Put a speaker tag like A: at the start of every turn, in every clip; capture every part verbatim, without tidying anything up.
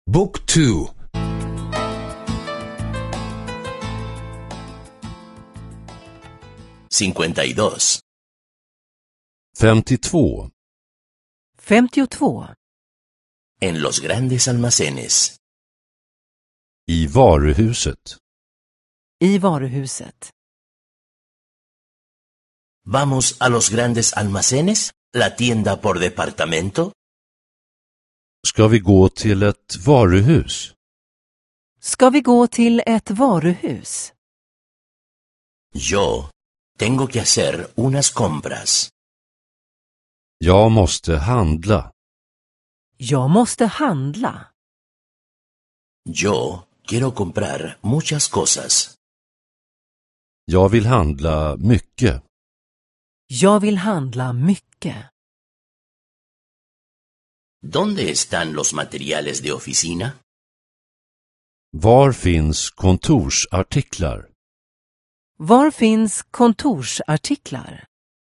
A: Book two.
B: cincuenta y dos.
C: femtiotvå.
D: femtiotvå.
B: En los grandes almacenes.
C: I varuhuset.
D: I varuhuset.
B: ¿Vamos a los grandes almacenes? ¿La tienda por departamento?
C: Ska vi gå till ett varuhus?
D: Ska vi gå till ett varuhus?
B: Yo tengo que hacer unas compras.
C: Jag måste handla.
D: Jag måste handla.
B: Yo quiero comprar muchas cosas.
C: Jag vill handla mycket.
D: Jag vill handla mycket.
B: ¿Dónde están los materiales de oficina?
C: Var finns kontorsartiklar?
D: Var finns kontorsartiklar?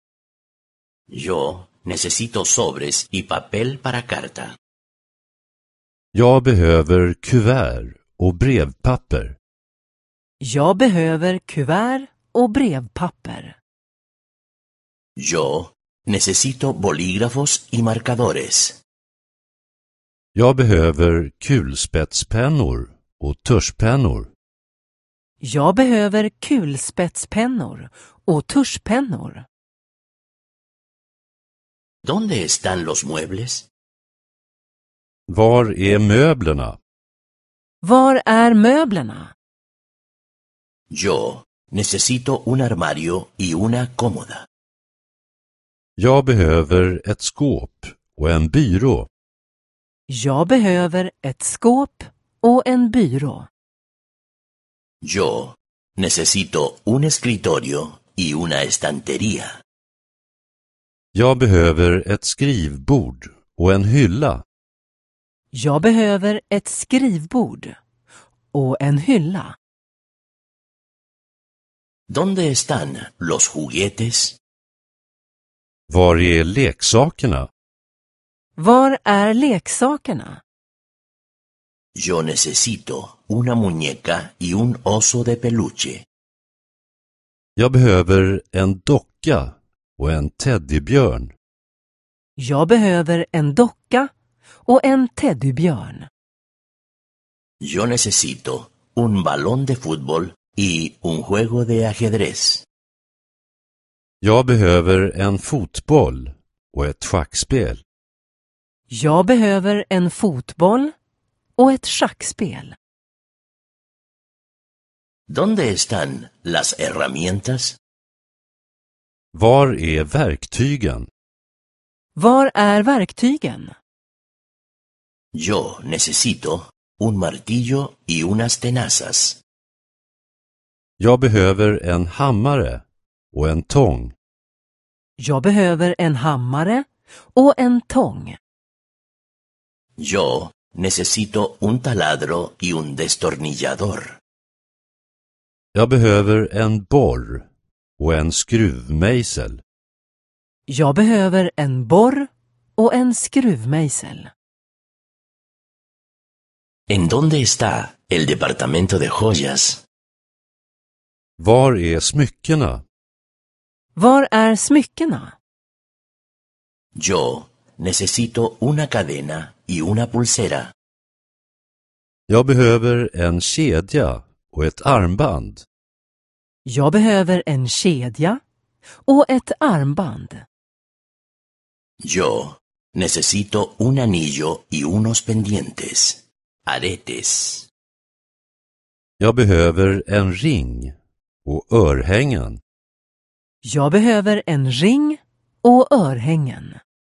B: Yo necesito sobres y papel para carta.
C: Jag behöver kuvert och brevpapper.
D: Jag behöver kuvert och brevpapper.
B: Yo necesito bolígrafos y marcadores.
C: Jag behöver kulspetspennor och tuschpennor.
D: Jag behöver kulspetspennor och tuschpennor.
B: ¿Dónde están los muebles?
C: Var är möblerna?
D: Var är möblerna?
B: Yo necesito un armario y una cómoda.
C: Jag behöver ett skåp och en byrå.
D: Jag behöver ett skåp och en byrå.
B: Yo necesito un escritorio y una estantería.
C: Jag behöver ett skrivbord och en hylla.
D: Jag behöver ett skrivbord och en hylla.
B: ¿Dónde están los juguetes?
C: Var är leksakerna?
D: Var är leksakerna?
B: Yo necesito una muñeca y un oso de peluche.
C: Jag behöver en docka och en teddybjörn.
D: Jag behöver en docka och en teddybjörn.
B: Yo necesito un balón de fútbol y un juego de ajedrez.
C: Jag behöver en fotboll och ett schackspel.
D: Jag behöver en fotboll och ett schackspel.
B: ¿Dónde están las herramientas?
C: Var är verktygen?
D: Var är verktygen?
B: Yo necesito un martillo y unas tenazas.
C: Jag behöver en hammare och en tång.
D: Jag behöver en hammare och en tång.
B: Yo necesito un taladro y un destornillador.
C: Jag behöver en borr och en skruvmejsel.
D: Jag behöver en borr och en skruvmejsel.
B: ¿En dónde está el departamento de joyas?
C: Var är smyckena?
D: Var är smyckena?
B: Yo necesito una cadena y una pulsera.
C: Jag behöver en kedja och ett armband.
D: Jag behöver en kedja och ett armband.
B: Yo necesito un anillo y unos pendientes. Aretes.
C: Jag behöver en ring och örhängen.
D: Jag behöver en ring och örhängen.